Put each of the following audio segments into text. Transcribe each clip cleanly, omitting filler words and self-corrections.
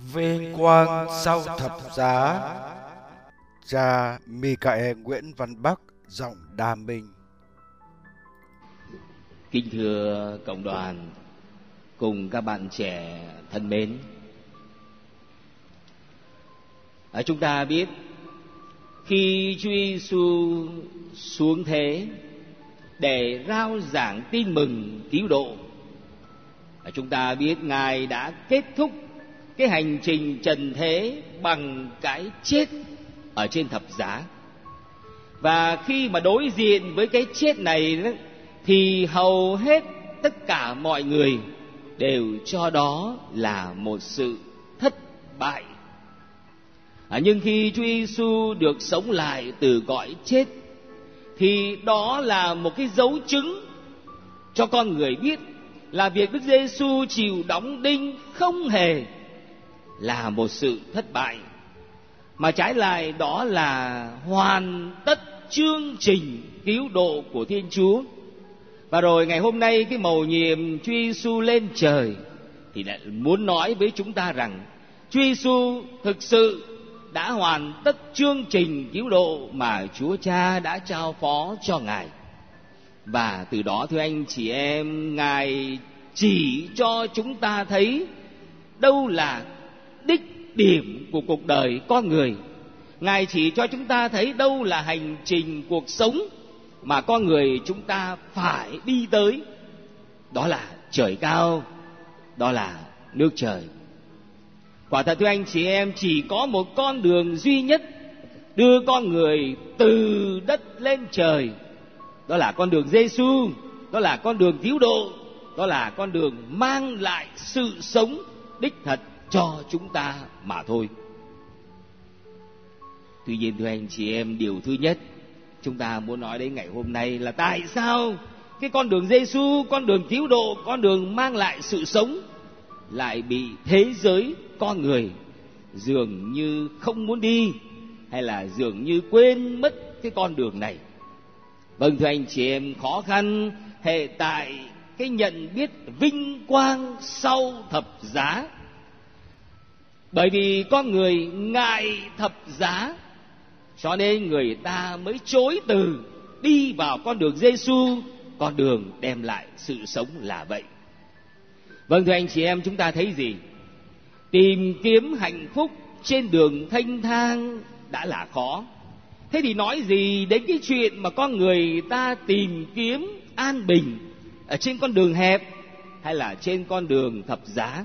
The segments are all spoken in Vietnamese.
Vinh quang sau thập giá. Cha Michael Nguyễn Văn Bắc, giọng Đa Minh. Kính thưa cộng đoàn cùng các bạn trẻ thân mến, chúng ta biết khi Chúa Giêsu xuống thế để rao giảng tin mừng cứu độ, chúng ta biết Ngài đã kết thúc cái hành trình trần thế bằng cái chết ở trên thập giá. Và khi mà đối diện với cái chết này thì hầu hết tất cả mọi người đều cho đó là một sự thất bại. Nhưng khi Chúa Giêsu được sống lại từ cõi chết thì đó là một cái dấu chứng cho con người biết là việc Đức Giêsu chịu đóng đinh không hề là một sự thất bại, mà trái lại đó là hoàn tất chương trình cứu độ của Thiên Chúa. Và rồi ngày hôm nay cái mầu nhiệm Chúa Giêsu lên trời thì lại muốn nói với chúng ta rằng Chúa Giêsu thực sự đã hoàn tất chương trình cứu độ mà Chúa Cha đã trao phó cho Ngài. Và từ đó thưa anh chị em, Ngài chỉ cho chúng ta thấy đâu là đích điểm của cuộc đời con người. Ngài chỉ cho chúng ta thấy đâu là hành trình cuộc sống mà con người chúng ta phải đi tới. Đó là trời cao, đó là nước trời. Quả thật thưa anh chị em, chỉ có một con đường duy nhất đưa con người từ đất lên trời. Đó là con đường Giêsu, đó là con đường cứu độ, đó là con đường mang lại sự sống đích thật cho chúng ta mà thôi. Tuy nhiên thưa anh chị em, điều thứ nhất chúng ta muốn nói đến ngày hôm nay là tại sao cái con đường Giêsu, con đường cứu độ, con đường mang lại sự sống lại bị thế giới con người dường như không muốn đi, hay là dường như quên mất cái con đường này. Vâng thưa anh chị em, khó khăn hệ tại cái nhận biết vinh quang sau thập giá. Bởi vì con người ngại thập giá, cho nên người ta mới chối từ đi vào con đường Giêsu, con đường đem lại sự sống là vậy. Vâng thưa anh chị em, chúng ta thấy gì? Tìm kiếm hạnh phúc trên đường thanh thang đã là khó, thế thì nói gì đến cái chuyện mà con người ta tìm kiếm an bình ở trên con đường hẹp hay là trên con đường thập giá?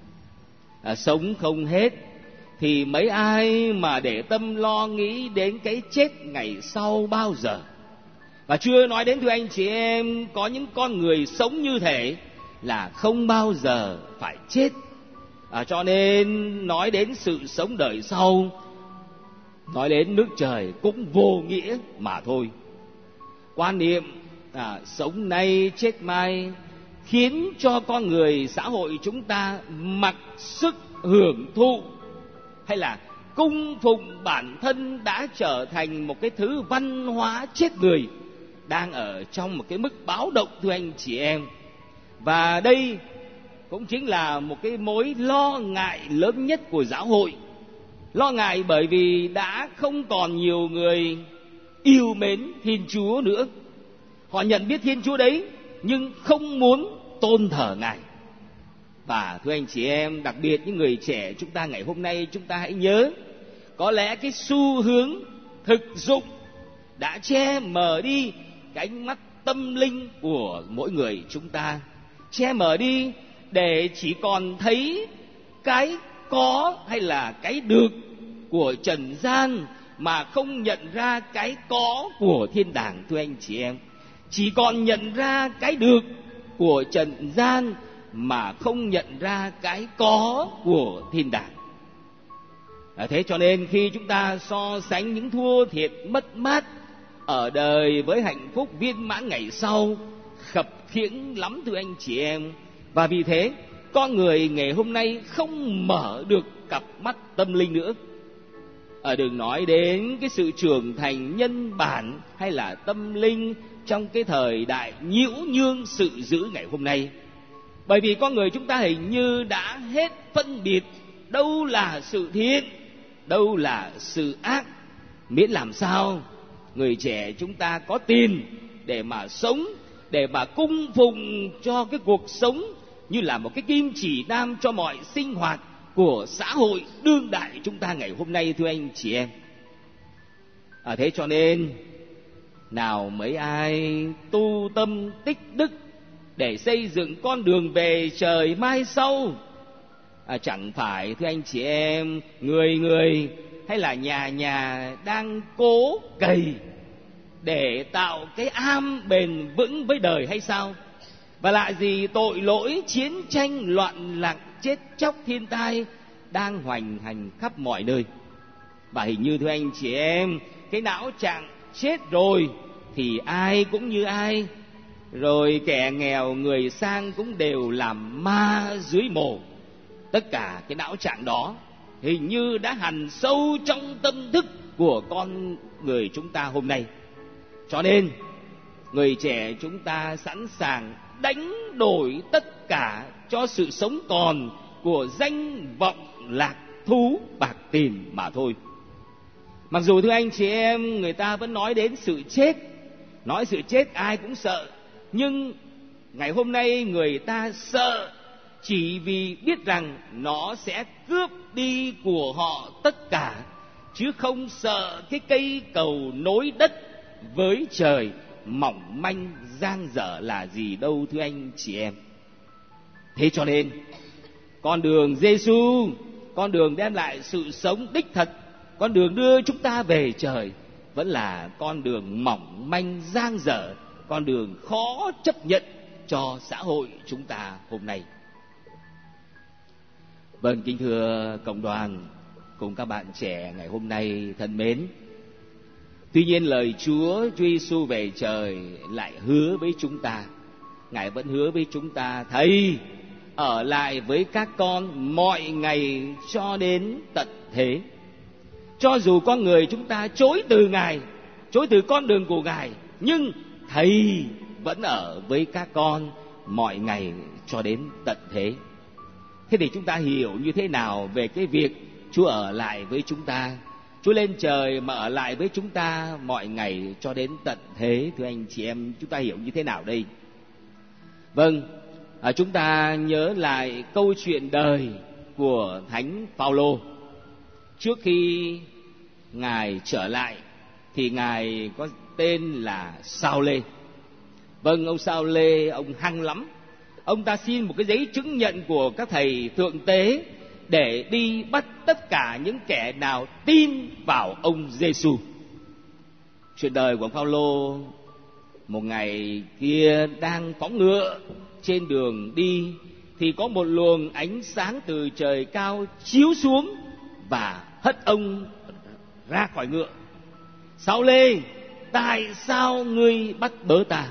Sống không hết thì mấy ai mà để tâm lo nghĩ đến cái chết ngày sau bao giờ. Và chưa nói đến thưa anh chị em, có những con người sống như thế là không bao giờ phải chết. Cho nên nói đến sự sống đời sau, nói đến nước trời cũng vô nghĩa mà thôi. Quan niệm sống nay chết mai khiến cho con người xã hội chúng ta mặc sức hưởng thụ hay là cung phụng bản thân đã trở thành một cái thứ văn hóa chết người, đang ở trong một cái mức báo động thưa anh chị em. Và đây cũng chính là một cái mối lo ngại lớn nhất của giáo hội. Lo ngại bởi vì đã không còn nhiều người yêu mến Thiên Chúa nữa. Họ nhận biết Thiên Chúa đấy nhưng không muốn tôn thờ Ngài. Và thưa anh chị em, đặc biệt những người trẻ chúng ta ngày hôm nay, chúng ta hãy nhớ, có lẽ cái xu hướng thực dụng đã che mờ đi cái ánh mắt tâm linh của mỗi người chúng ta, che mờ đi để chỉ còn thấy cái có hay là cái được của trần gian, mà không nhận ra cái có của thiên đàng. Thưa anh chị em, chỉ còn nhận ra cái được của trần gian mà không nhận ra cái có của thiên đàng. Thế cho nên khi chúng ta so sánh những thua thiệt mất mát ở đời với hạnh phúc viên mãn ngày sau, khập khiễng lắm thưa anh chị em. Và vì thế con người ngày hôm nay không mở được cặp mắt tâm linh nữa. Đừng nói đến cái sự trưởng thành nhân bản hay là tâm linh trong cái thời đại nhiễu nhương sự dữ ngày hôm nay. Bởi vì con người chúng ta hình như đã hết phân biệt đâu là sự thiện, đâu là sự ác. Miễn làm sao người trẻ chúng ta có tiền để mà sống, để mà cung phụng cho cái cuộc sống như là một cái kim chỉ nam cho mọi sinh hoạt của xã hội đương đại chúng ta ngày hôm nay, thưa anh chị em. Thế cho nên nào mấy ai tu tâm tích đức để xây dựng con đường về trời mai sau, chẳng phải thưa anh chị em, người người hay là nhà nhà đang cố cày để tạo cái am bền vững với đời hay sao? Và lại gì tội lỗi, chiến tranh, loạn lạc, chết chóc, thiên tai đang hoành hành khắp mọi nơi. Và hình như thưa anh chị em, cái não trạng chết rồi thì ai cũng như ai, rồi kẻ nghèo người sang cũng đều làm ma dưới mồ. Tất cả cái não trạng đó hình như đã hằn sâu trong tâm thức của con người chúng ta hôm nay. Cho nên người trẻ chúng ta sẵn sàng đánh đổi tất cả cho sự sống còn của danh vọng lạc thú bạc tiền mà thôi. Mặc dù thưa anh chị em, người ta vẫn nói đến sự chết, nói sự chết ai cũng sợ, nhưng ngày hôm nay người ta sợ chỉ vì biết rằng nó sẽ cướp đi của họ tất cả, chứ không sợ cái cây cầu nối đất với trời mỏng manh dang dở là gì đâu, thưa anh chị em. Thế cho nên con đường Giêsu, con đường đem lại sự sống đích thật, con đường đưa chúng ta về trời vẫn là con đường mỏng manh dang dở, con đường khó chấp nhận cho xã hội chúng ta hôm nay. Vâng, kính thưa cộng đoàn cùng các bạn trẻ ngày hôm nay thân mến, tuy nhiên lời Chúa Giêsu về trời lại hứa với chúng ta, Ngài vẫn hứa với chúng ta: Thầy ở lại với các con mọi ngày cho đến tận thế. Cho dù con người chúng ta chối từ Ngài, chối từ con đường của Ngài, nhưng Thầy vẫn ở với các con mọi ngày cho đến tận thế. Thế thì chúng ta hiểu như thế nào về cái việc Chúa ở lại với chúng ta, Chúa lên trời mà ở lại với chúng ta mọi ngày cho đến tận thế, thưa anh chị em, chúng ta hiểu như thế nào đây? Vâng, chúng ta nhớ lại câu chuyện đời của Thánh Phaolô. Trước khi Ngài trở lại thì Ngài có tên là Sao Lê. Vâng, ông Sao Lê, ông hăng lắm. Ông ta xin một cái giấy chứng nhận của các thầy thượng tế để đi bắt tất cả những kẻ nào tin vào ông Giêsu. Chuyện đời của ông Phaolô: một ngày kia đang phóng ngựa trên đường đi thì có một luồng ánh sáng từ trời cao chiếu xuống và hất ông ra khỏi ngựa. Sao Lê, tại sao ngươi bắt bớ ta?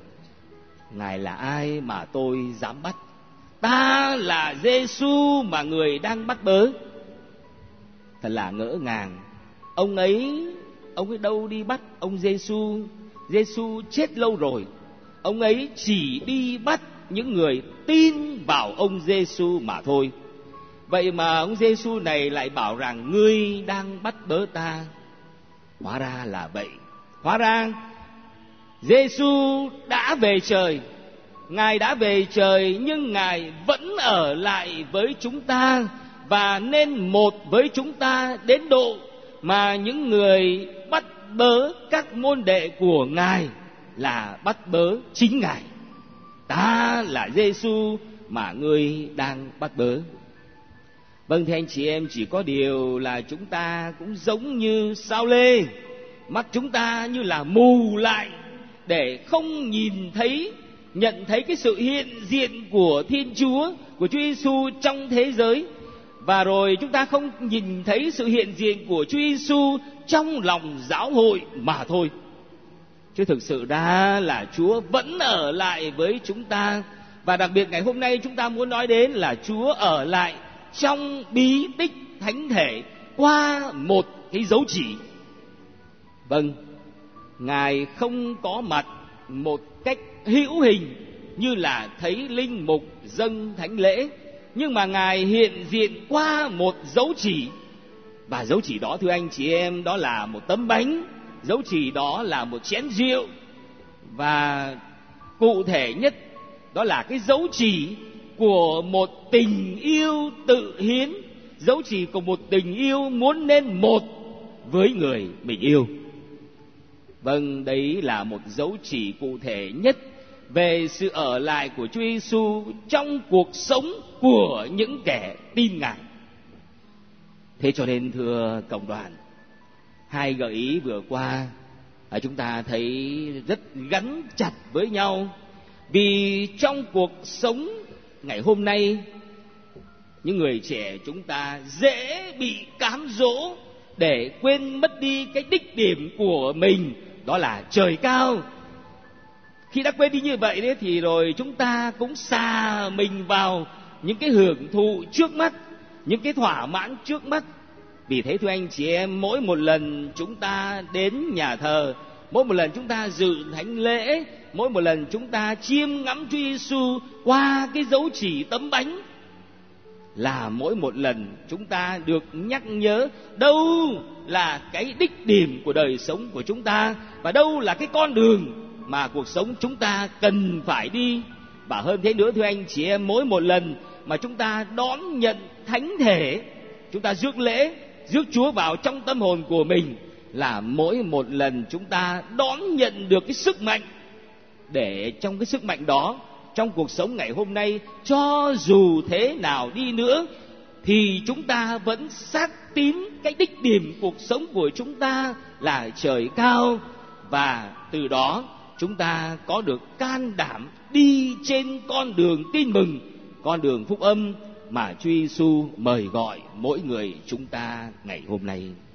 Ngài là ai mà tôi dám bắt? Ta là Giêsu mà người đang bắt bớ. Thật là ngỡ ngàng. Ông ấy đâu đi bắt ông Giêsu. Giêsu chết lâu rồi. Ông ấy chỉ đi bắt những người tin vào ông Giêsu mà thôi. Vậy mà ông Giêsu này lại bảo rằng ngươi đang bắt bớ ta. Hóa ra là vậy. Hóa ra Giêsu đã về trời. Ngài đã về trời nhưng Ngài vẫn ở lại với chúng ta và nên một với chúng ta đến độ mà những người bắt bớ các môn đệ của Ngài là bắt bớ chính Ngài. Ta là Giêsu mà ngươi đang bắt bớ. Vâng, thưa anh chị em, chỉ có điều là chúng ta cũng giống như Sao Lê, mắt chúng ta như là mù lại để không nhìn thấy, nhận thấy cái sự hiện diện của Thiên Chúa, của Chúa Giêsu trong thế giới. Và rồi chúng ta không nhìn thấy sự hiện diện của Chúa Giêsu trong lòng giáo hội mà thôi. Chứ thực sự ra là Chúa vẫn ở lại với chúng ta. Và đặc biệt ngày hôm nay chúng ta muốn nói đến là Chúa ở lại trong bí tích thánh thể qua một cái dấu chỉ. Vâng, Ngài không có mặt một cách hữu hình như là thấy linh mục dâng thánh lễ, nhưng mà Ngài hiện diện qua một dấu chỉ. Và dấu chỉ đó thưa anh chị em, đó là một tấm bánh, dấu chỉ đó là một chén rượu, và cụ thể nhất đó là cái dấu chỉ của một tình yêu tự hiến, dấu chỉ của một tình yêu muốn nên một với người mình yêu. Vâng, đấy là một dấu chỉ cụ thể nhất về sự ở lại của Chúa Giêsu trong cuộc sống của những kẻ tin Ngài. Thế cho nên thưa cộng đoàn, hai gợi ý vừa qua chúng ta thấy rất gắn chặt với nhau. Vì trong cuộc sống ngày hôm nay, những người trẻ chúng ta dễ bị cám dỗ để quên mất đi cái đích điểm của mình, đó là trời cao. Khi đã quên đi như vậy đấy, thì rồi chúng ta cũng sa mình vào những cái hưởng thụ trước mắt, những cái thỏa mãn trước mắt. Vì thế thưa anh chị em, mỗi một lần chúng ta đến nhà thờ, mỗi một lần chúng ta dự thánh lễ, mỗi một lần chúng ta chiêm ngắm Chúa Giêsu qua cái dấu chỉ tấm bánh, là mỗi một lần chúng ta được nhắc nhớ đâu là cái đích điểm của đời sống của chúng ta, và đâu là cái con đường mà cuộc sống chúng ta cần phải đi. Và hơn thế nữa thưa anh chị em, mỗi một lần mà chúng ta đón nhận thánh thể, chúng ta rước lễ, rước Chúa vào trong tâm hồn của mình, là mỗi một lần chúng ta đón nhận được cái sức mạnh, để trong cái sức mạnh đó, trong cuộc sống ngày hôm nay, cho dù thế nào đi nữa thì chúng ta vẫn xác tín cái đích điểm cuộc sống của chúng ta là trời cao. Và từ đó chúng ta có được can đảm đi trên con đường tin mừng, con đường phúc âm mà Chúa Giêsu mời gọi mỗi người chúng ta ngày hôm nay.